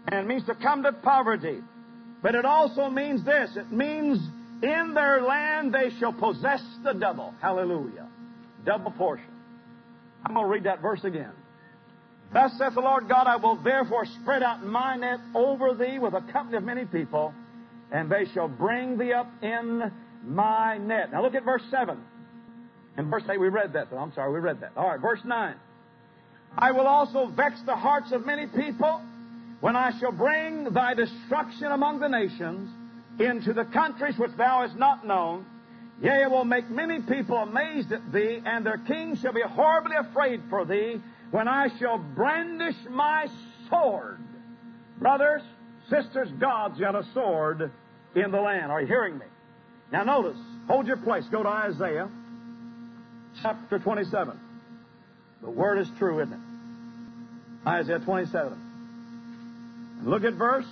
And it means to come to poverty. But it also means this. It means in their land they shall possess the double. Hallelujah. Double portion. I'm going to read that verse again. Thus saith the Lord God, I will therefore spread out my net over thee with a company of many people, and they shall bring thee up in my net. Now look at verse 7. And verse 8, we read that, though. I'm sorry, we read that. All right, verse 9. I will also vex the hearts of many people when I shall bring thy destruction among the nations into the countries which thou hast not known. Yea, I will make many people amazed at thee, and their kings shall be horribly afraid for thee when I shall brandish my sword. Brothers, sisters, God's got a sword in the land. Are you hearing me? Now notice, hold your place. Go to Isaiah chapter 27. The word is true, isn't it? Isaiah 27. And look at verse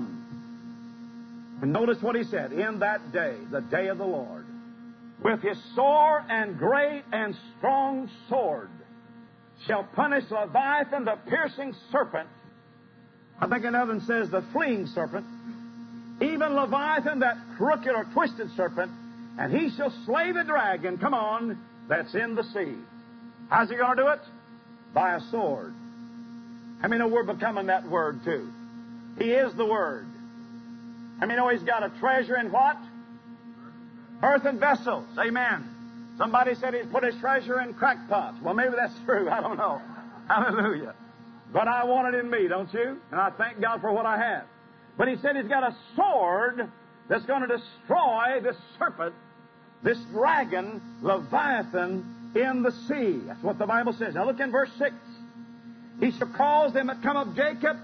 1. And notice what he said. In that day, the day of the Lord, with his sore and great and strong sword, shall punish Leviathan, the piercing serpent. I think another one says the fleeing serpent. Even Leviathan, that crooked or twisted serpent. And he shall slay the dragon, come on, that's in the sea. How's he going to do it? By a sword. How many know we're becoming that word too? He is the Word. How many know he's got a treasure in what? Earthen vessels. Amen. Somebody said he's put his treasure in crackpots. Well, maybe that's true. I don't know. Hallelujah. But I want it in me, don't you? And I thank God for what I have. But he said he's got a sword that's going to destroy this serpent, this dragon, Leviathan, in the sea. That's what the Bible says. Now look in verse 6. He shall cause them that come of Jacob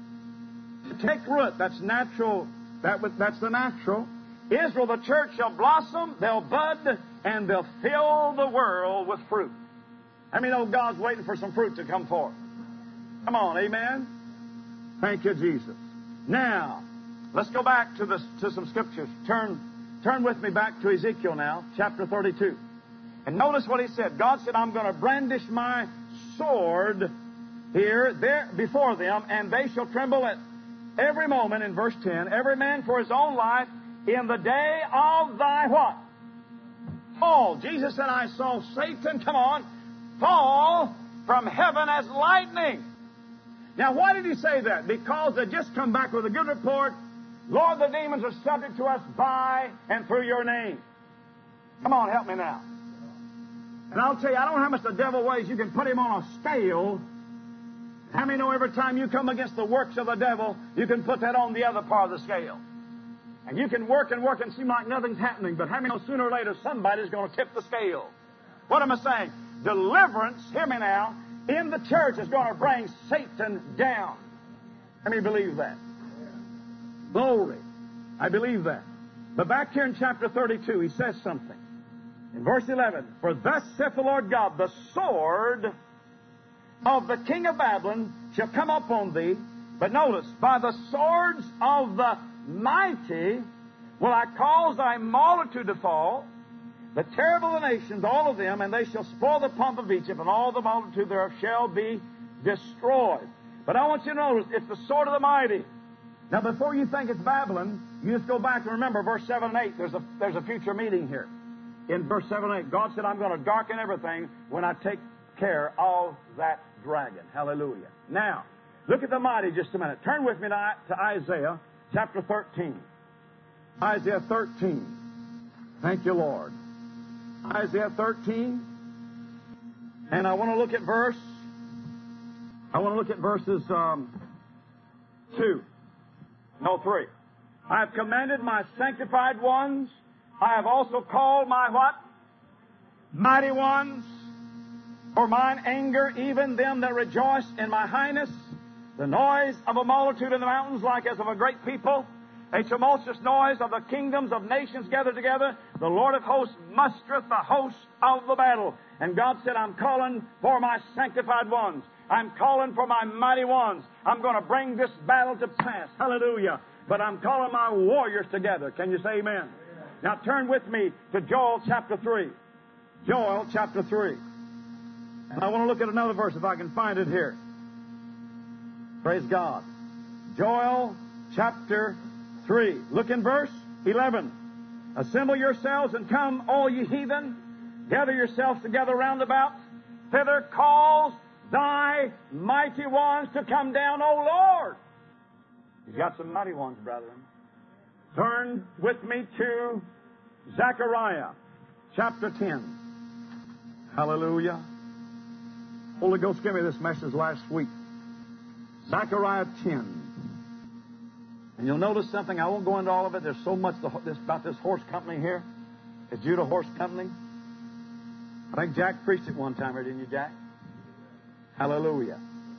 to take root. That's natural. That's the natural. Israel, the church, shall blossom, they'll bud, and they'll fill the world with fruit. I mean, God's waiting for some fruit to come forth. Come on, amen? Thank you, Jesus. Now, let's go back to some scriptures. Turn with me back to Ezekiel now, chapter 32. And notice what he said. God said, I'm going to brandish my sword here, there, before them, and they shall tremble at every moment, in verse 10, every man for his own life, in the day of thy what? Fall. Jesus said, I saw Satan, come on, fall from heaven as lightning. Now, why did he say that? Because they just come back with a good report. Lord, the demons are subject to us by and through your name. Come on, help me now. And I'll tell you, I don't know how much the devil weighs. You can put him on a scale. How many know every time you come against the works of the devil, you can put that on the other part of the scale? And you can work and work and seem like nothing's happening, but how many know sooner or later somebody's going to tip the scale? What am I saying? Deliverance, hear me now, in the church is going to bring Satan down. How many believe that? Glory. I believe that. But back here in chapter 32, he says something. In verse 11, for thus saith the Lord God, the sword of the king of Babylon shall come upon thee. But notice, by the swords of the mighty will I cause thy multitude to fall, the terrible of the nations, all of them, and they shall spoil the pomp of Egypt, and all the multitude thereof shall be destroyed. But I want you to notice, it's the sword of the mighty. Now, before you think it's Babylon, you just go back and remember verse 7 and 8. There's a future meeting here. In verse 7 and 8, God said, I'm going to darken everything when I take care of that dragon. Hallelujah. Now, look at the mighty just a minute. Turn with me to Isaiah chapter 13. Isaiah 13. Thank you, Lord. Isaiah 13. And I want to look at verses 2. No, 3. I have commanded my sanctified ones. I have also called my what? Mighty ones. For mine anger, even them that rejoice in my highness. The noise of a multitude in the mountains, like as of a great people. A tumultuous noise of the kingdoms of nations gathered together. The Lord of hosts mustereth the host of the battle. And God said, I'm calling for my sanctified ones. I'm calling for my mighty ones. I'm going to bring this battle to pass. Hallelujah. But I'm calling my warriors together. Can you say amen? Now turn with me to Joel chapter 3. Joel chapter 3. And I want to look at another verse if I can find it here. Praise God. Joel chapter 3. Look in verse 11. Assemble yourselves and come, all ye heathen. Gather yourselves together round about. Thither calls thy mighty ones to come down, O Lord. He's got some mighty ones, brethren. Turn with me to Zechariah chapter 10. Hallelujah. Holy Ghost gave me this message last week. Zechariah 10. And you'll notice something. I won't go into all of it. There's so much about this horse company here. It's Judah Horse Company. I think Jack preached it one time, didn't you, Jack? Hallelujah.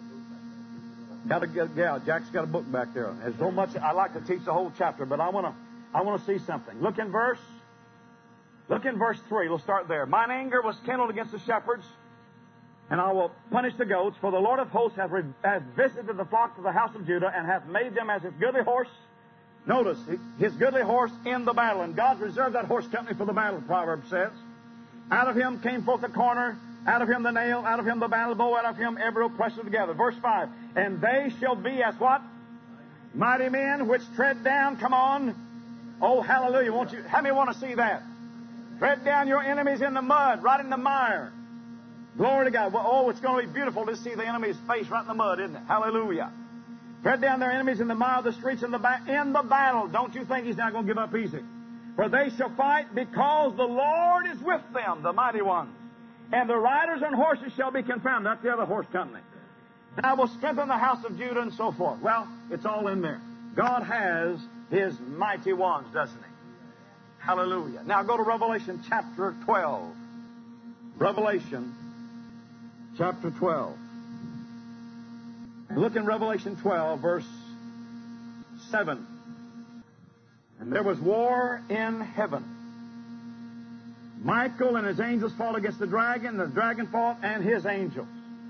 Jack's got a book back there. There's so much. I like to teach the whole chapter, but I want to see something. Look in verse 3. We'll start there. Mine anger was kindled against the shepherds, and I will punish the goats, for the Lord of hosts hath visited the flocks of the house of Judah, and hath made them as his goodly horse. Notice, his goodly horse in the battle. And God reserved that horse company for the battle, the proverb says. Out of him came forth the corner, out of him the nail, out of him the battle bow, out of him every oppressor together. Verse 5. And they shall be as what? Mighty men which tread down. Come on. Oh, hallelujah. Won't you? How many want to see that? Tread down your enemies in the mud, right in the mire. Glory to God. Well, oh, it's going to be beautiful to see the enemy's face right in the mud, isn't it? Hallelujah. Tread down their enemies in the mire of the streets in the battle. Don't you think he's not going to give up easy? For they shall fight because the Lord is with them, the mighty ones. And the riders on horses shall be confounded. That's the other horse company. And I will strengthen the house of Judah and so forth. Well, it's all in there. God has his mighty ones, doesn't he? Hallelujah. Now go to Revelation chapter 12. Revelation chapter 12. Look in Revelation 12, verse 7. And there was war in heaven. Michael and his angels fought against the dragon fought and his angels.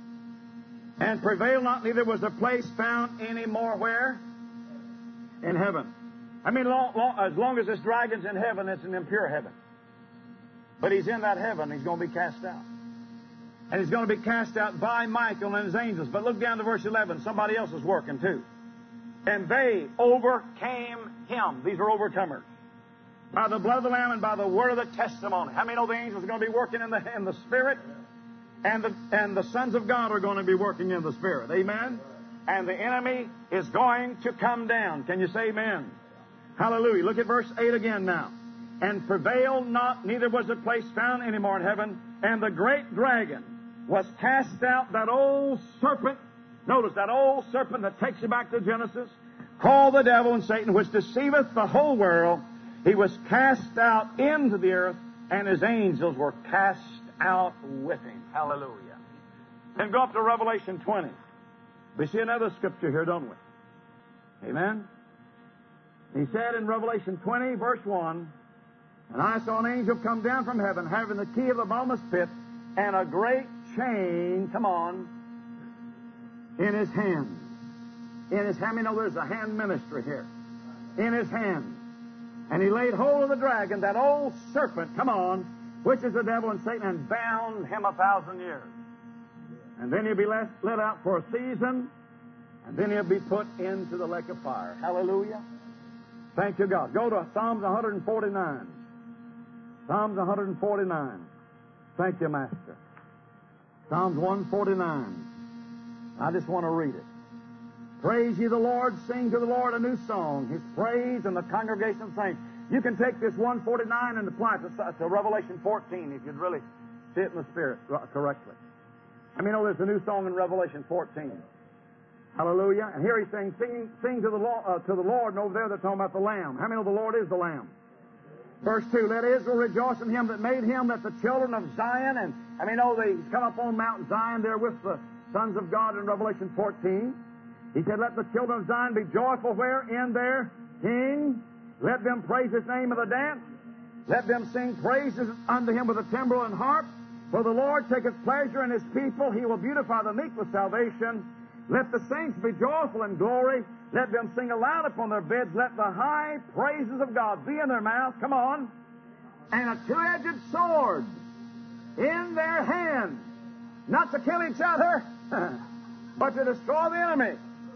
And prevailed not, neither was their place found any more where? In heaven. I mean, as long as this dragon's in heaven, it's an impure heaven. But he's in that heaven, he's going to be cast out. And he's going to be cast out by Michael and his angels. But look down to verse 11. Somebody else is working too. And they overcame him. These are overcomers. By the blood of the Lamb and by the word of the testimony. How many know the angels are going to be working in the Spirit? And the sons of God are going to be working in the Spirit. Amen? And the enemy is going to come down. Can you say amen? Hallelujah. Look at verse 8 again now. And prevailed not, neither was a place found any more in heaven. And the great dragon was cast out, that old serpent. Notice, that old serpent that takes you back to Genesis, called the devil and Satan, which deceiveth the whole world. He was cast out into the earth, and his angels were cast out with him. Hallelujah. Then go up to Revelation 20. We see another scripture here, don't we? Amen? He said in Revelation 20, verse 1, And I saw an angel come down from heaven, having the key of the bottomless pit, and a great chain, come on, in his hand. How many know there's a hand ministry here? In his hand. And he laid hold of the dragon, that old serpent, come on, which is the devil and Satan, and bound him 1,000 years. And then he'll be let out for a season, and then he'll be put into the lake of fire. Hallelujah. Thank you, God. Go to Psalms 149. Psalms 149. Thank you, Master. Psalms 149. I just want to read it. Praise ye the Lord, sing to the Lord a new song, his praise and the congregation of saints. You can take this 149 and apply it to Revelation 14 if you'd really see it in the Spirit correctly. I mean, there's a new song in Revelation 14. Hallelujah. And here he's saying, sing to the Lord, and over there they're talking about the Lamb. How many know the Lord is the Lamb? Verse 2, Let Israel rejoice in him that made him, that the children of Zion, and I mean, he's come up on Mount Zion there with the sons of God in Revelation 14. He said, Let the children of Zion be joyful where? In their King. Let them praise his name of the dance. Let them sing praises unto him with a timbrel and harp. For the Lord taketh pleasure in his people. He will beautify the meek with salvation. Let the saints be joyful in glory. Let them sing aloud upon their beds. Let the high praises of God be in their mouth. Come on. And a two-edged sword in their hand. Not to kill each other, but to destroy the enemy.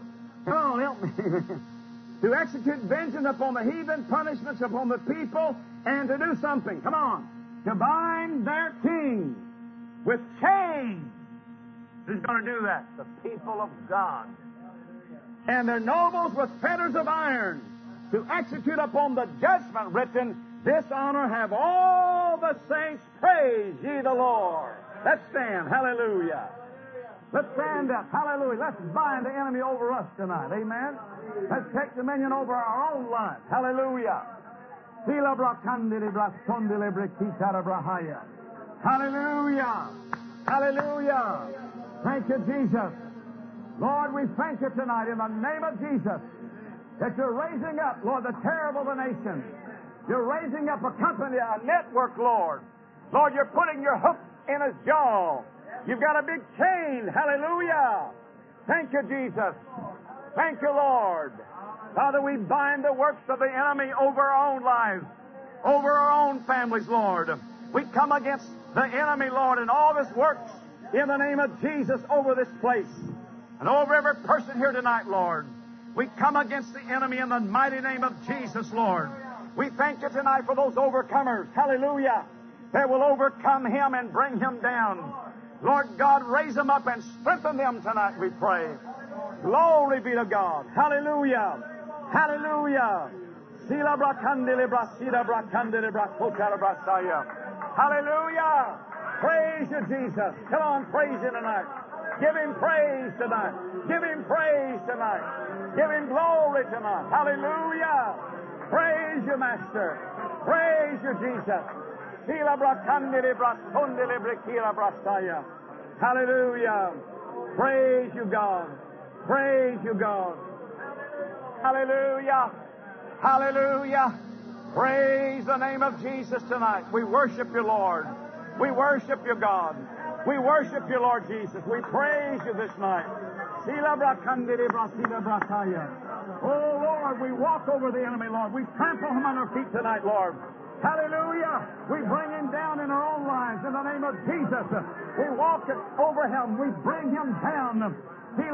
Come on, help me. To execute vengeance upon the heathen, punishments upon the people, and to do something. Come on. To bind their king with chains. Who's going to do that? The people of God. And their nobles with fetters of iron. To execute upon the judgment written, this honor have all the saints, praise ye the Lord. Let's stand. Hallelujah. Let's stand up. Hallelujah. Let's bind the enemy over us tonight. Amen. Let's take dominion over our own lives. Hallelujah. Hallelujah. Hallelujah. Thank you, Jesus. Lord, we thank you tonight in the name of Jesus that you're raising up, Lord, the terror of the nation. You're raising up a company, a network, Lord. Lord, you're putting your hook in his jaw. You've got a big chain. Hallelujah. Thank you, Jesus. Thank you, Lord. Father, we bind the works of the enemy over our own lives, over our own families, Lord. We come against the enemy, Lord, and all his works in the name of Jesus over this place and over every person here tonight, Lord. We come against the enemy in the mighty name of Jesus, Lord. We thank you tonight for those overcomers. Hallelujah. That will overcome him and bring him down. Lord God, raise them up and strengthen them tonight, we pray. Glory be to God. Hallelujah. Hallelujah. Hallelujah. Praise you, Jesus. Come on, praise you tonight. Give him praise tonight. Give him praise tonight. Give him glory tonight. Hallelujah. Praise you, Master. Praise you, Jesus. Hallelujah. Praise you, God. Praise you, God. Hallelujah. Hallelujah. Praise the name of Jesus tonight. We worship you, Lord. We worship you, God. We worship you, Lord Jesus. We praise you this night. Oh, Lord, we walk over the enemy, Lord. We trample him on our feet tonight, Lord. Hallelujah. We bring him down in our own lives in the name of Jesus. We walk over him. We bring him down. In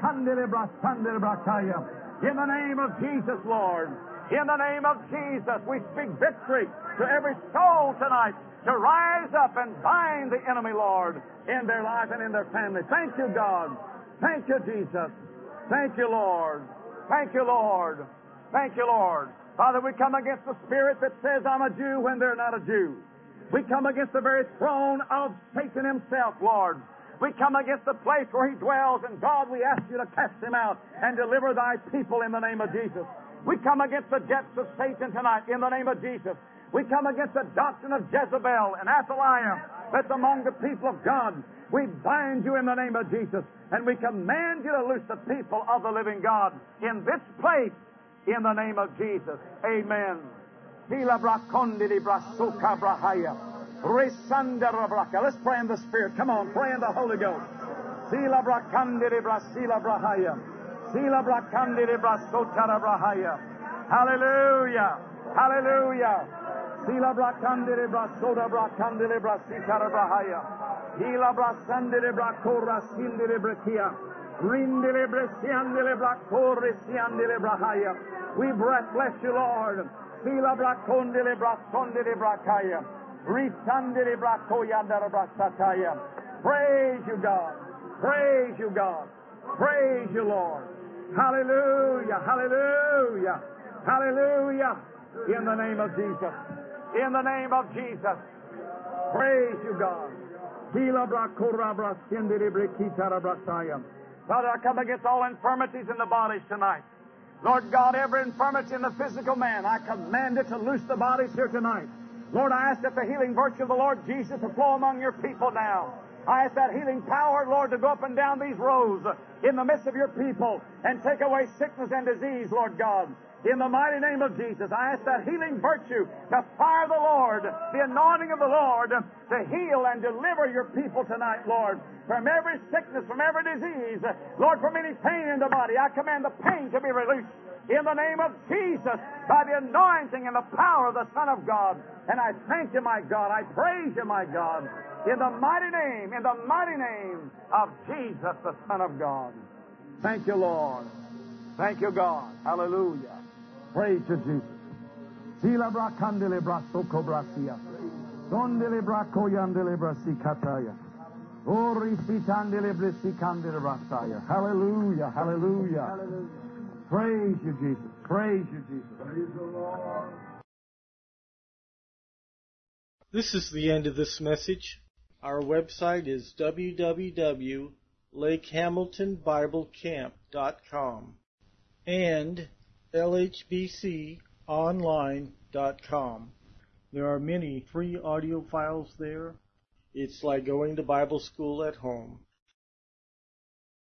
the name of Jesus, Lord. In the name of Jesus, we speak victory to every soul tonight to rise up and bind the enemy, Lord, in their lives and in their family. Thank you, God. Thank you, Jesus. Thank you, Lord. Thank you, Lord. Thank you, Lord. Father, we come against the spirit that says, I'm a Jew when they're not a Jew. We come against the very throne of Satan himself, Lord. We come against the place where he dwells, and God, we ask you to cast him out and deliver thy people in the name of Jesus. We come against the depths of Satan tonight in the name of Jesus. We come against the doctrine of Jezebel and Athaliah that's among the people of God. We bind you in the name of Jesus, and we command you to loose the people of the living God in this place in the name of Jesus. Amen. Let's pray in the Spirit. Come on, pray in the Holy Ghost. Hallelujah. Hallelujah. Sila brakandere brasoda brakandere brasitara brahaya. Hila brasandere brakora sindere brekia. Rindele bresiandele brakore siandele brahaya. We bless you, Lord. Sila brakondele brasondele brakaya. Risandele brakoya dara brasataya. Praise you, God. Praise you, God. Praise you, Lord. Hallelujah. Hallelujah. Hallelujah. In the name of Jesus. In the name of Jesus. Praise you, God. Father, I come against all infirmities in the bodies tonight. Lord God, every infirmity in the physical man, I command it to loose the bodies here tonight. Lord, I ask that the healing virtue of the Lord Jesus will flow among your people now. I ask that healing power, Lord, to go up and down these rows in the midst of your people and take away sickness and disease, Lord God. In the mighty name of Jesus, I ask that healing virtue, the fire of the Lord, the anointing of the Lord, to heal and deliver your people tonight, Lord, from every sickness, from every disease. Lord, from any pain in the body, I command the pain to be released in the name of Jesus by the anointing and the power of the Son of God. And I thank you, my God. I praise you, my God, in the mighty name of Jesus, the Son of God. Thank you, Lord. Thank you, God. Hallelujah. Praise you, Jesus. Sila brakandele brasoko brasia. Sondele brako yandele brasikataya. Ori sitandele brasikandele brasaya. Hallelujah. Hallelujah. Praise you, Jesus. Praise you, Jesus. Praise the Lord. This is the end of this message. Our website is www.lakehamiltonbiblecamp.com and lhbconline.com. There are many free audio files there. It's like going to Bible school at home.